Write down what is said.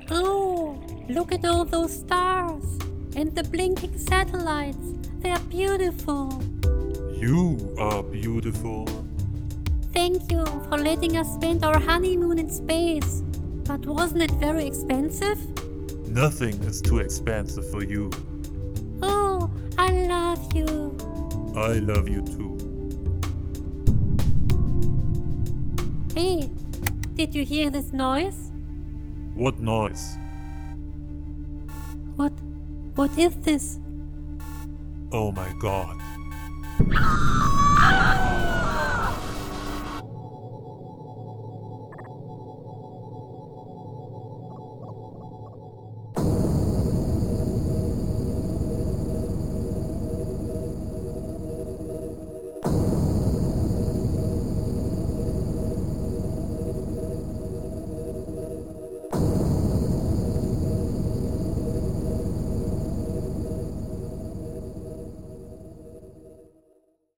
Oh, look at all those stars and the blinking satellites. They're beautiful. You are beautiful. Thank you for letting us spend our honeymoon in space. But wasn't it very expensive? Nothing is too expensive for you. Oh, I love you. I love you too. Hey, did you hear this noise? What noise? What is this? Oh my god.